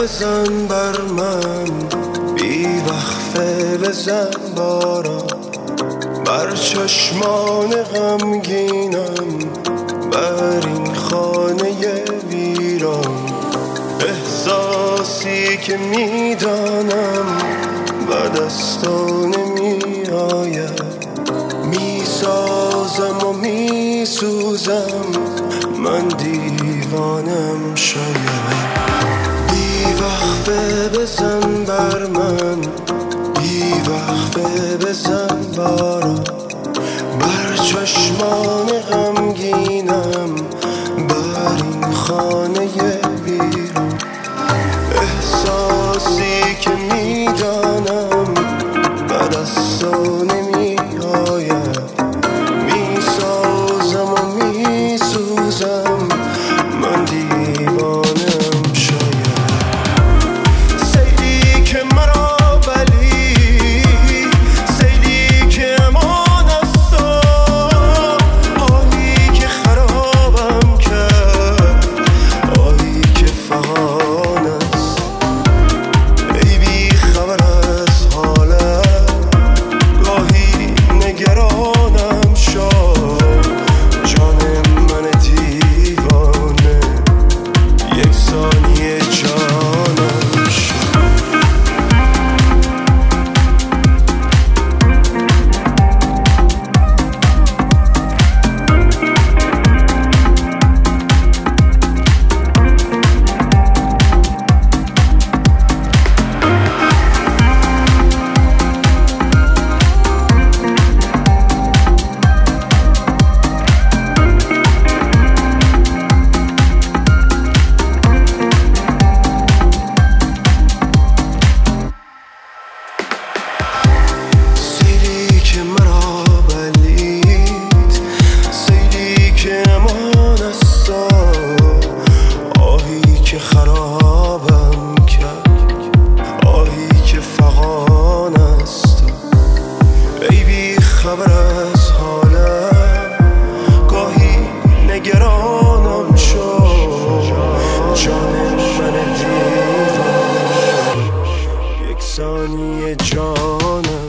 بزن بر من، بی وقفه بزن باران بر چشمان غمگینم، بر این خانه ویران. احساسی که میدانم بعد از تو نمی آید، میسازم و میسوزم، من دیوانم شاید. بی وقفه بزن بر من، بی وقفه بزن باران بر چشمان غمگینم، بر این خانه ویران. احساسی که میدانم بعد از تو نمی آید، میسازم و میسوزم، من دیوانم شاید. سیلی که مرا بلید، سیلی که امان است تو، آهی که خرابم کرد، آهی که فغان است. ای بی خبر از حالم، گاهی نگرانم شد، جان من دیوانه یک ثانیه جانم شد. سیلی که مرا بلید، سیلی که امان است تو، آهی که خرابم کرد، آهی که فغان است. ای بی خبر از حالم، گاهی نگرانم شد، جان من دیوانه یک ثانیه جانم